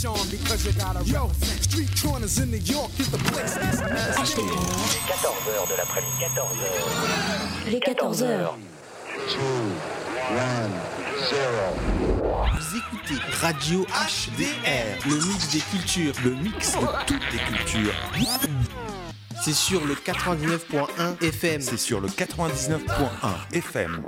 Sean, because you gotta represent. Street corners in New York is the place. Les 14h de l'après-midi, 14h. Les 14h. 2, 1, 0. Vous écoutez Radio HDR, le mix des cultures, le mix de toutes les cultures. C'est sur le 99.1 FM. C'est sur le 99.1 FM.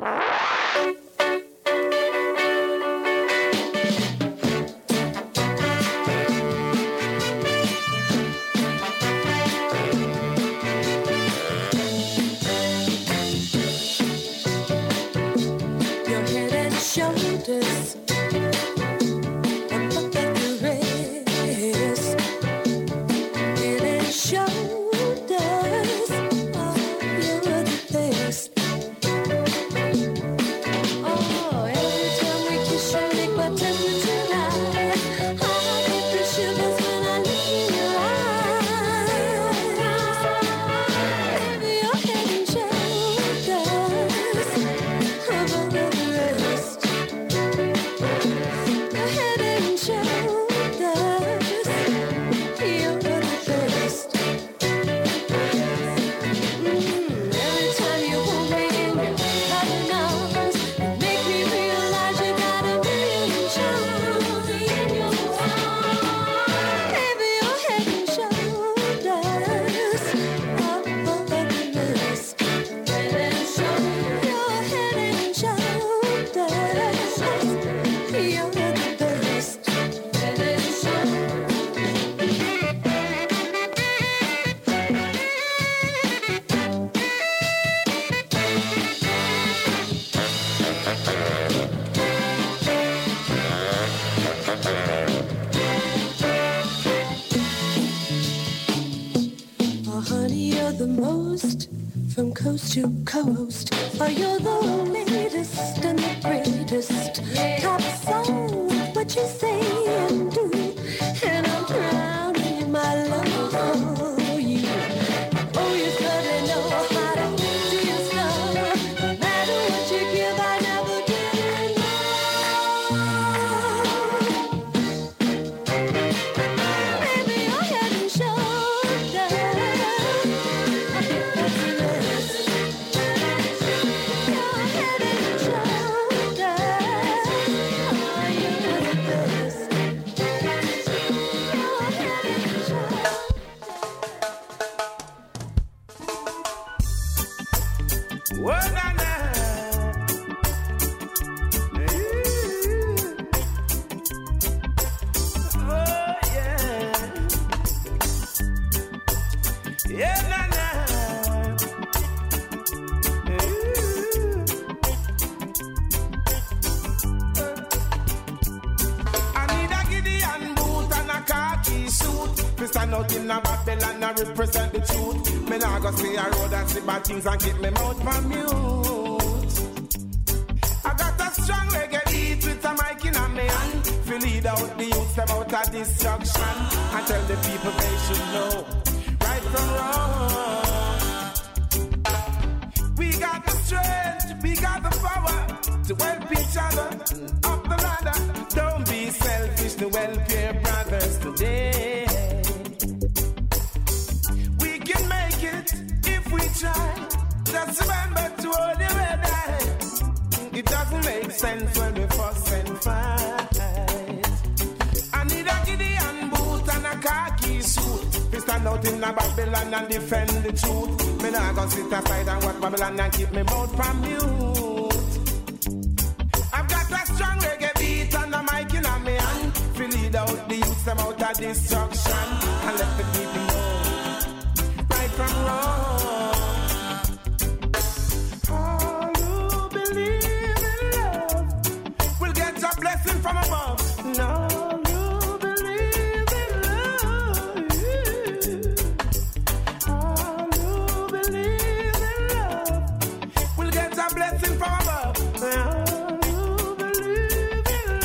To co-host, oh, you're the latest and the greatest. Top song, what you say and do, and I'm drowning in my love for you. Oh, you certainly know how to do your stuff. No matter what you give, I never get enough. Baby, you're head and shoulders. I think that's enough. Represent the truth. Me nah go stay a road and see bad things and keep me mouth from mute. I got a strong reggae beat with a mic in a me hand. Fi lead out the youths them out of destruction and tell the people they should know right from wrong. We got the strength, we got the power to help each other up the ladder. Don't be selfish to help your brothers today. Try. Just remember to hold your head high. It doesn't make sense when we fuss and fight. I need a Gideon boot and a khaki suit. We stand out in a Babylon and defend the truth. Me nah go sit aside and watch Babylon and keep me mouth from mute. I've got a strong reggae beat and a mic in a me hand. Fi lead out the youths them out of destruction and let the people know right from wrong. From above, no, you believe in love. Oh, you believe in love. We'll get a blessing from above. Oh, you believe in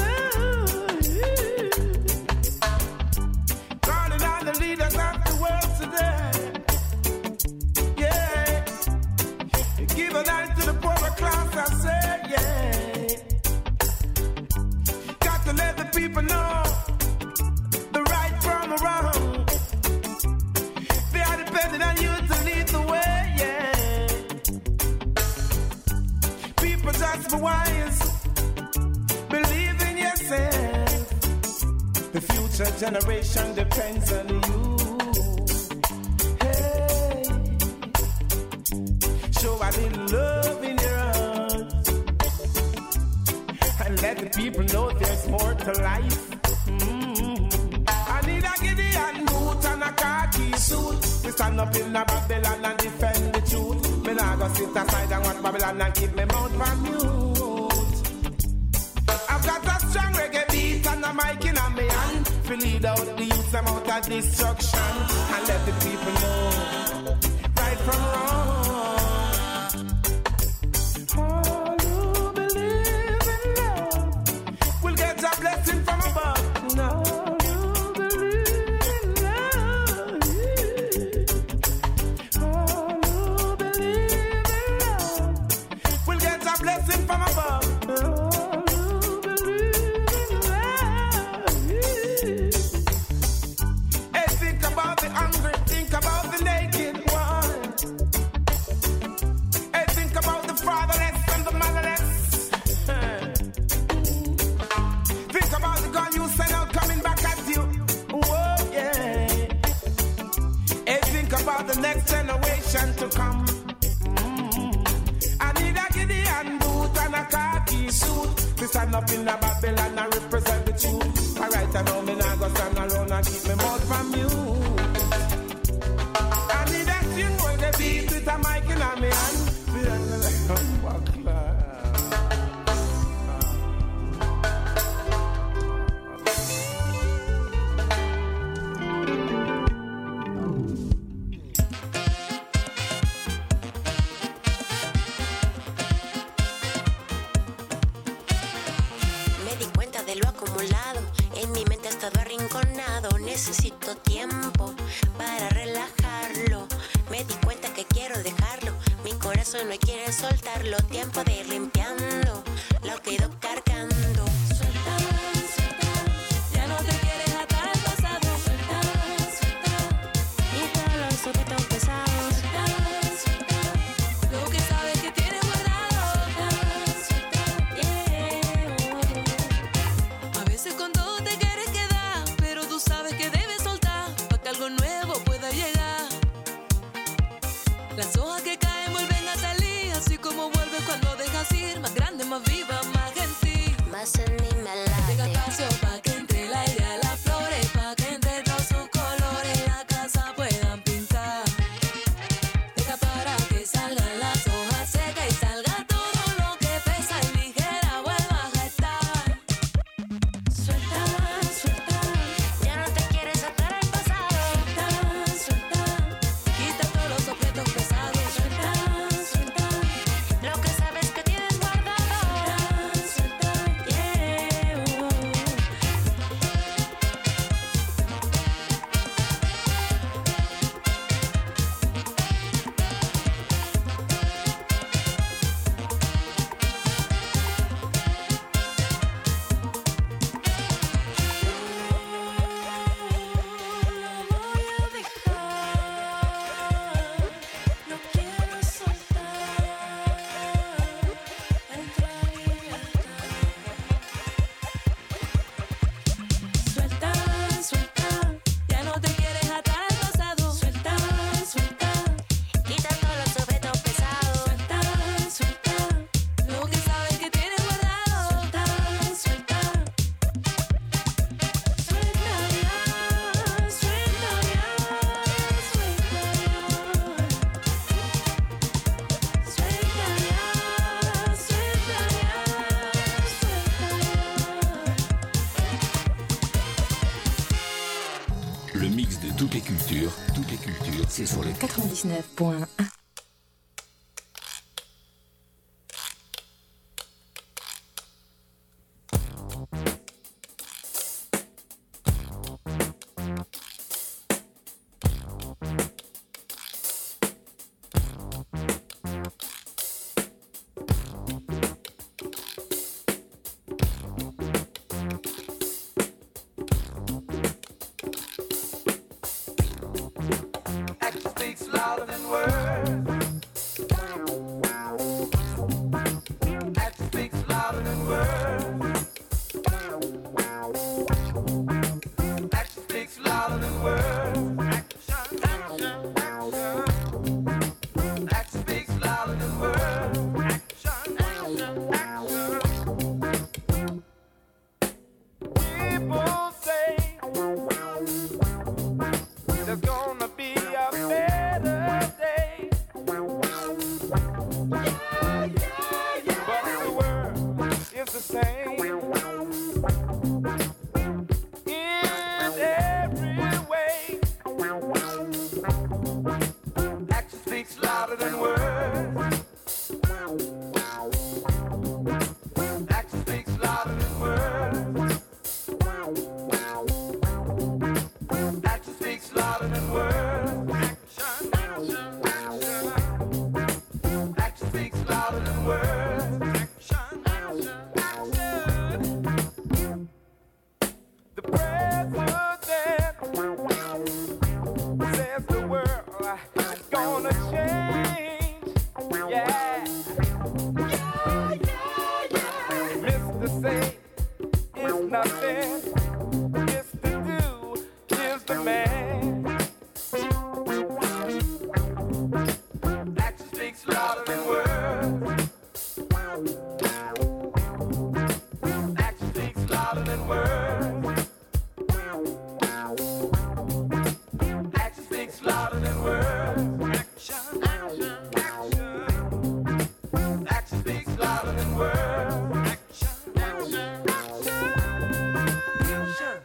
love. Calling on the leaders of the world today. The future generation depends on you. Hey, show a little love in your heart and let the people know there's more to life. I need a Gideon boot and a khaki suit to stand up in a Babylon and defend the truth. Me nah go sit aside and watch Babylon and keep me mouth on mute. I've got a strong reggae beat and a mic in my hand to lead out the youth them out of destruction and let the people know right from wrong. All who believe in love will get a blessing from above. No. From above, all who believe in love. Hey, think about the hungry, think about the naked one. Hey, think about the fatherless and the motherless. Think about the gun you send out coming back at you. Whoa, yeah. Hey, think about the next generation to come. I need a Gideon boot and a khaki suit to stand up in a Babylon and represent the truth. Alright, I know me nah go stand alone and keep me mouth from you. I need a tune with the beat with a mic in my hand. Feel like a buckler. Necesito tiempo para relajarlo. Me di cuenta que quiero dejarlo. Mi corazón no quiere soltarlo. Tiempo de ir limpiando lo que he ido cargando. Suelta, suelta. Ya no te quieres atar al pasado. Suelta, suelta. Quita los objetos pesados. Suelta, suelta. Lo que sabes que tienes guardado. Suelta, suelta. Yeah. A veces con todo te quieres quedar, pero tú sabes que debes soltar para que algo nuevo pueda llegar. Las hojas que caen vuelven a salir, así como vuelve cuando dejas ir. Más grande, más viva, más gentil. Más en mí me late. Deja espacio para que entre el aire a las flores, para que entre todos sus colores la casa puedan pintar. Deja para que salgan las hojas secas y salga todo lo que pesa y ligera vuelva a estar. Suelta, suelta. Ya no te quieres atar al pasado. Suelta, suelta. Quita todos los objetos pesados. Suelta, suelta. Lo que sabes que tienes guardado. Suelta, suelta. Yeah. No quiero soltar. Entra libertad. Suelta, suelta. Ya no te quieres atar al pasado. Suelta, suelta. Quita todos los objetos pesados. Suelta, suelta. Lo que sabes que tienes guardado. Suelta, suelta. Suelta ya, suelta ya, suelta ya. Suelta ya, suelta ya, suelta ya. Le mix de toutes les cultures, c'est sur le 99.1. Action speaks louder than words. gonna change. Yeah. Mr. Say is nothing. Mr. Do is the man. Action speaks louder than words. Action speaks louder than words. Action speaks louder than words. Action, action, action. Action speaks louder than words. Action, action, action.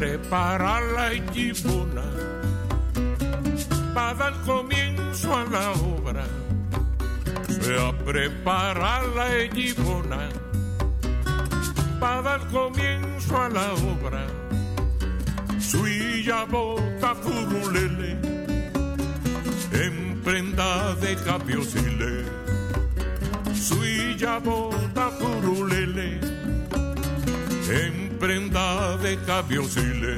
preparar la equipona para dar comienzo a la obra. Se va a preparar la equipona para dar comienzo a la obra. Suya bota furulele en prenda de capiosile. Suya bota furulele en prenda de capiosile.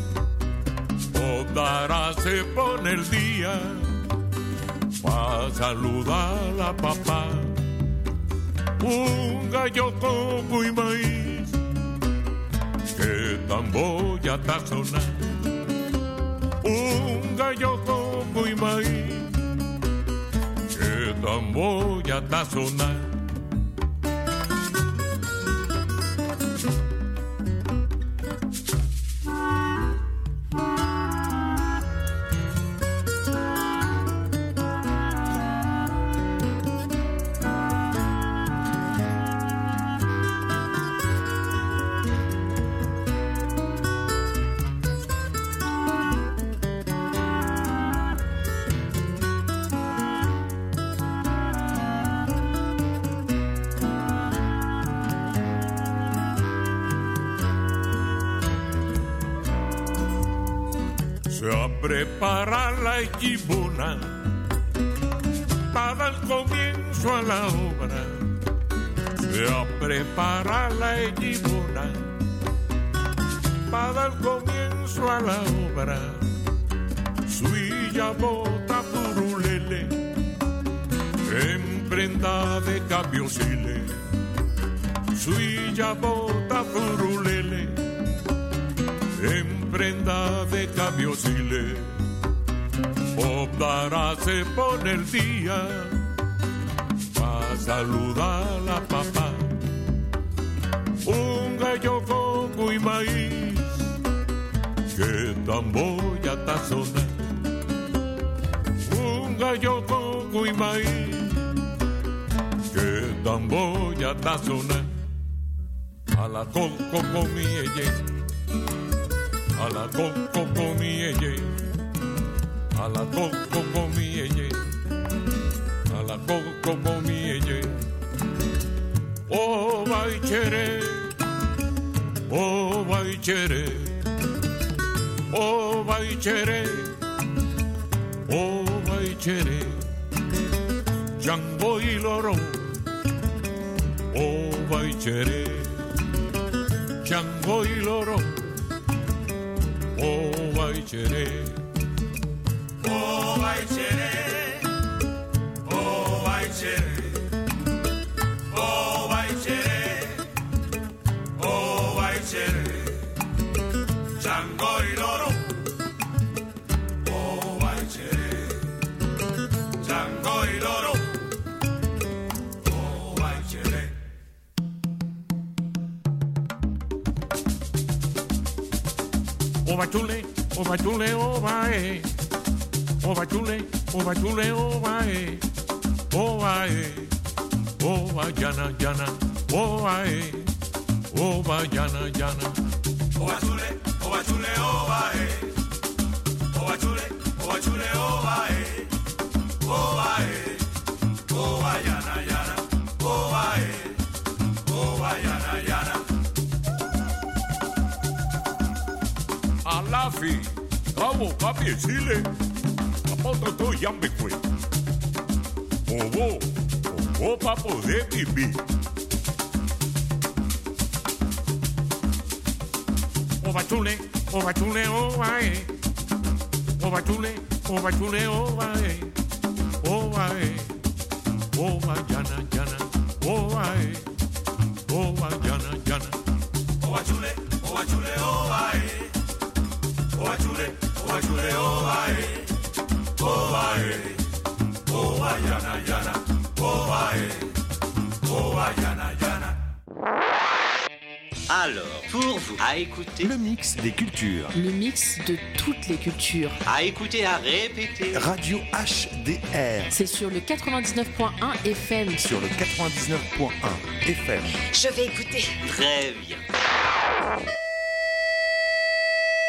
Odara se pone el día pa' saludar a la papá. Un gallo coco y maíz que tambor ya está sonando. Un gallo coco y maíz que tambor ya está sonando. Preparar la equipona para dar comienzo a la obra. Se va a preparar la equipona para dar comienzo a la obra. Suya bota furulele en prenda de capiosile. Suya bota furulele en prenda de capiosile. Obdara se pone el día pa' saludar a la papá. Un gallo coco y maíz que tambor ya está sonando. Un gallo coco y maíz que tambor ya está sonando. A la coco con mi eye, a la coco con mi eye, a la coco con mi eye, a la coco con mi eye. Oh baichere, oh baichere, oh baichere, oh baichere. Chango y loro, oh baichere, chango y loro. Oh baichere, oh baichere, oh baichere, oh baichere, oh baichere, chango y loro. Oh baichere, chango y loro. Oh baichere. Oba chule, oba chule, oba oba chule, oba chule, oba oba yana yana, oba oba yana yana. Oba chule, oba chule, oba oba chule, oba chule, oba oba oba yana yana, oba oba yana yana. Alafi, bravo, papi, Chile. Apoto to yambe kwe. Obo pa poder vivir. Oba chule, oba chule, oba oba chule, oba chule, oba oba yana yana, oba oba yana yana. Oba chule, oba chule, oba oba chule, oba chule, oba oba yana yana, oba oba yana yana. Alors, pour vous, à écouter le mix des cultures. Le mix de toutes les cultures. À écouter, à répéter. Radio HDR. C'est sur le 99.1 FM. Sur le 99.1 FM. Je vais écouter. Très bien.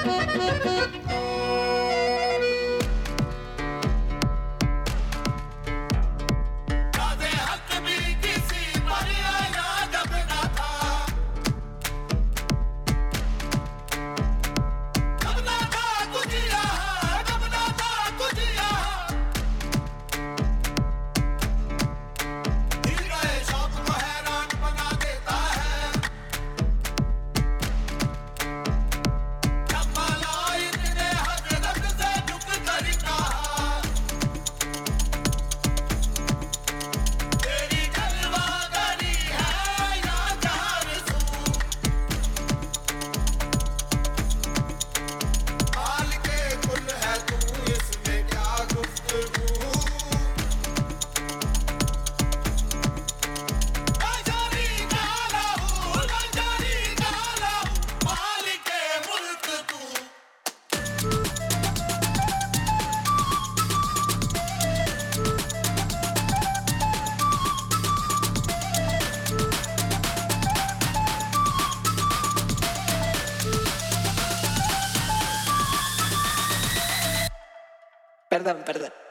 Perdón.